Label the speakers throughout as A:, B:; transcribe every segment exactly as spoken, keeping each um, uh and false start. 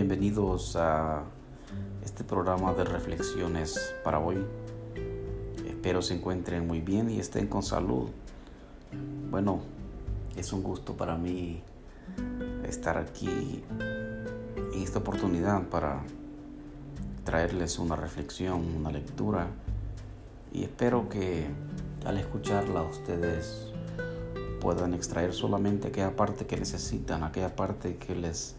A: bienvenidos a este programa de reflexiones para hoy. Espero se encuentren muy bien y estén con salud. Bueno, es un gusto para mí estar aquí en esta oportunidad para traerles una reflexión, una lectura, y espero que al escucarla ustedes puedan extraer solamente aquella parte que necesitan, aquella parte que les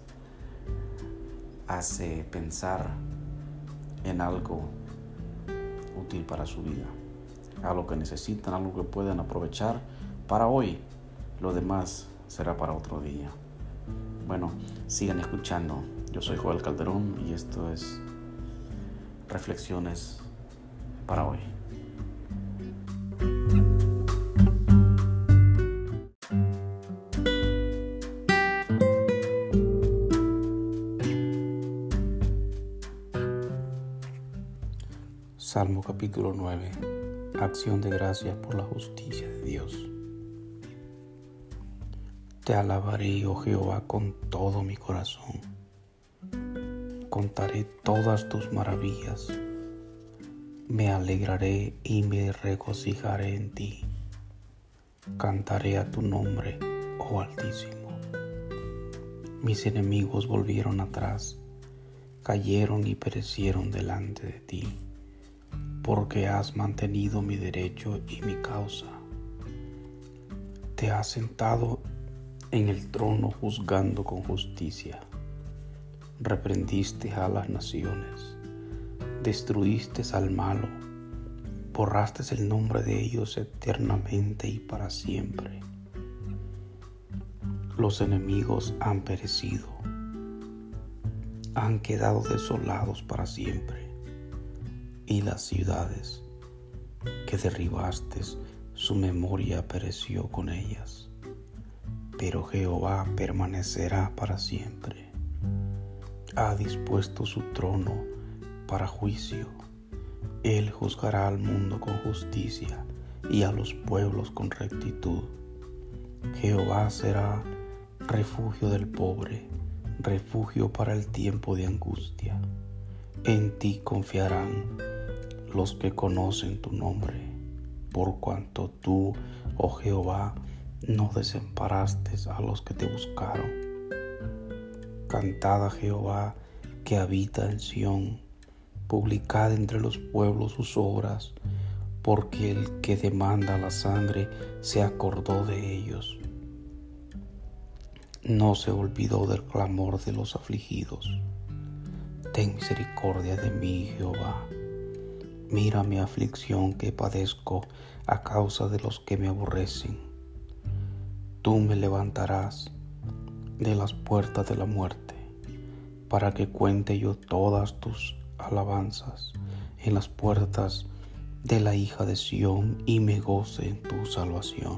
A: hace pensar en algo útil para su vida, algo que necesitan, algo que puedan aprovechar para hoy. Lo demás será para otro día. Bueno, sigan escuchando. Yo soy Joel Calderón y esto es Reflexiones para hoy. Salmo capítulo nueve. Acción de gracias por la justicia de Dios. Te alabaré, oh Jehová, con todo mi corazón. Contaré todas tus maravillas. Me alegraré y me regocijaré en ti. Cantaré a tu nombre, oh Altísimo. Mis enemigos volvieron atrás, cayeron y perecieron delante de ti, porque has mantenido mi derecho y mi causa. Te has sentado en el trono juzgando con justicia. Reprendiste a las naciones, destruiste al malo, borraste el nombre de ellos eternamente y para siempre. Los enemigos han perecido, han quedado desolados para siempre. Y las ciudades que derribaste, su memoria pereció con ellas. Pero Jehová permanecerá para siempre. Ha dispuesto su trono para juicio. Él juzgará al mundo con justicia y a los pueblos con rectitud. Jehová será refugio del pobre, refugio para el tiempo de angustia. En ti confiarán los que conocen tu nombre, por cuanto tú, oh Jehová, no desamparaste a los que te buscaron. Cantad a Jehová que habita en Sión, publicad entre los pueblos sus obras, porque el que demanda la sangre se acordó de ellos. No se olvidó del clamor de los afligidos. Ten misericordia de mí, Jehová. Mira mi aflicción que padezco a causa de los que me aborrecen. Tú me levantarás de las puertas de la muerte, para que cuente yo todas tus alabanzas en las puertas de la hija de Sión y me goce en tu salvación.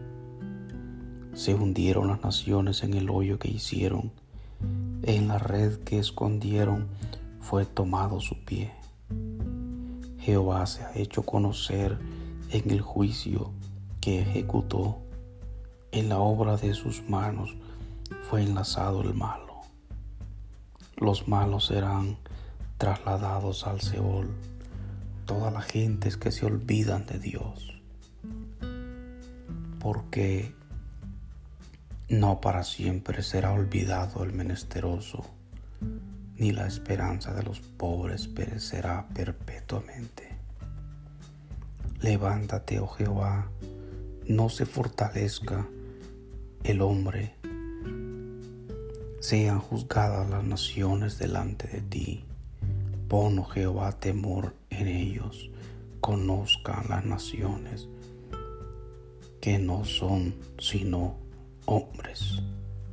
A: Se hundieron las naciones en el hoyo que hicieron, en la red que escondieron fue tomado su pie. Jehová se ha hecho conocer en el juicio que ejecutó. En la obra de sus manos fue enlazado el malo. Los malos serán trasladados al Seol, todas las gentes que se olvidan de Dios. Porque no para siempre será olvidado el menesteroso, ni la esperanza de los pobres perecerá perpetuamente. Levántate, oh Jehová, no se fortalezca el hombre. Sean juzgadas las naciones delante de ti. Pon, oh Jehová, temor en ellos. Conozcan las naciones que no son sino hombres.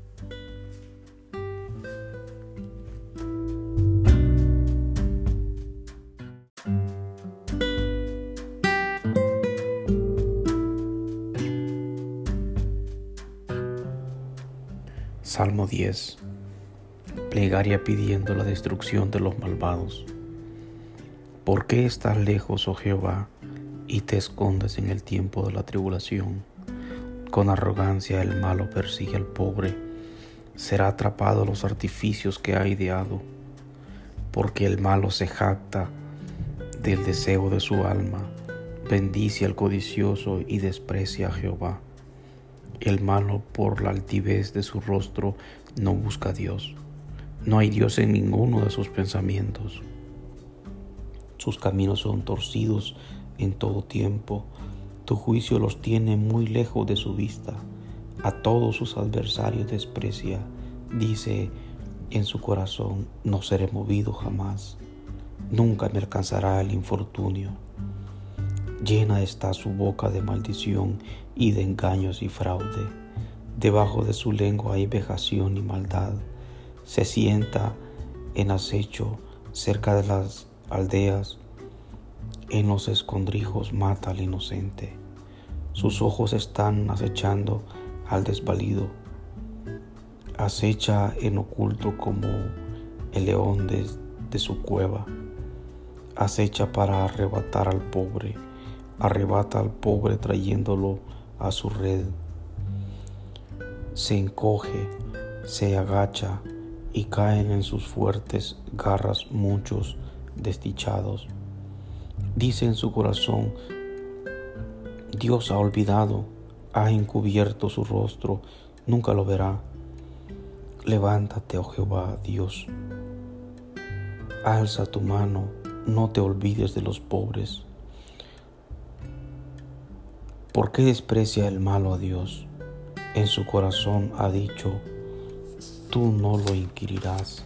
A: Salmo diez. Plegaria pidiendo la destrucción de los malvados. ¿Por qué estás lejos, oh Jehová, y te escondes en el tiempo de la tribulación? Con arrogancia el malo persigue al pobre, será atrapado a los artificios que ha ideado, porque el malo se jacta del deseo de su alma, bendice al codicioso y desprecia a Jehová. El malo por la altivez de su rostro no busca a Dios. No hay Dios en ninguno de sus pensamientos. Sus caminos son torcidos en todo tiempo. Tu juicio los tiene muy lejos de su vista. A todos sus adversarios desprecia. Dice en su corazón: no seré movido jamás. Nunca me alcanzará el infortunio. Llena está su boca de maldición y de engaños y fraude. Debajo de su lengua hay vejación y maldad. Se sienta en acecho cerca de las aldeas. En los escondrijos mata al inocente. Sus ojos están acechando al desvalido. Acecha en oculto como el león de, de su cueva. Acecha para arrebatar al pobre. Arrebata al pobre trayéndolo a su red. Se encoge, se agacha y caen en sus fuertes garras muchos desdichados. Dice en su corazón: Dios ha olvidado, ha encubierto su rostro, nunca lo verá. Levántate, oh Jehová, Dios. Alza tu mano, no te olvides de los pobres. ¿Por qué desprecia el malo a Dios? En su corazón ha dicho: tú no lo inquirirás.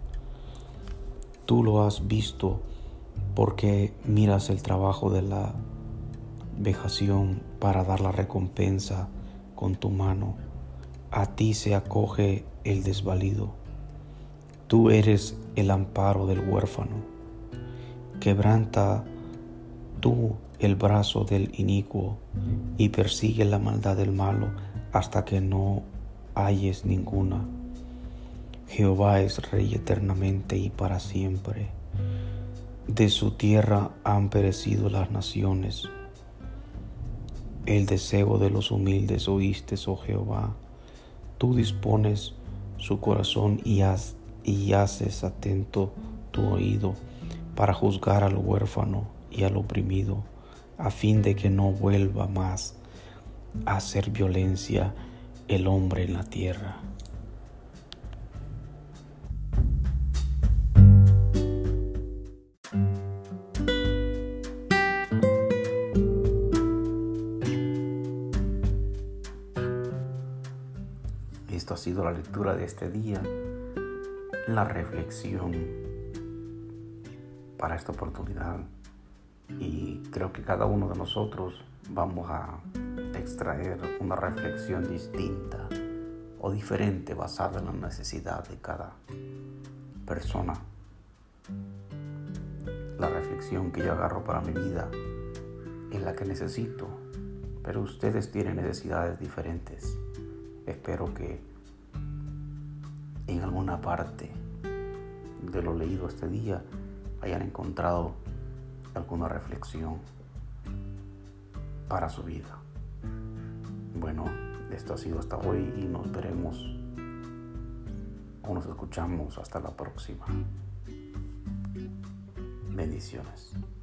A: Tú lo has visto porque miras el trabajo de la vejación para dar la recompensa con tu mano. A ti se acoge el desvalido. Tú eres el amparo del huérfano. Quebranta tú el brazo del inicuo y persigue la maldad del malo hasta que no halles ninguna. Jehová es Rey eternamente y para siempre. De su tierra han perecido las naciones. El deseo de los humildes oíste, oh Jehová. Tú dispones su corazón y, has, y haces atento tu oído para juzgar al huérfano y al oprimido, a fin de que no vuelva más a hacer violencia el hombre en la tierra. Esto ha sido la lectura de este día, la reflexión para esta oportunidad, y creo que cada uno de nosotros vamos a extraer una reflexión distinta o diferente basada en la necesidad de cada persona. La reflexión que yo agarro para mi vida es la que necesito, pero ustedes tienen necesidades diferentes. Espero que en alguna parte de lo leído este día hayan encontrado alguna reflexión para su vida. Bueno, esto ha sido hasta hoy y nos veremos o nos escuchamos hasta la próxima. Bendiciones.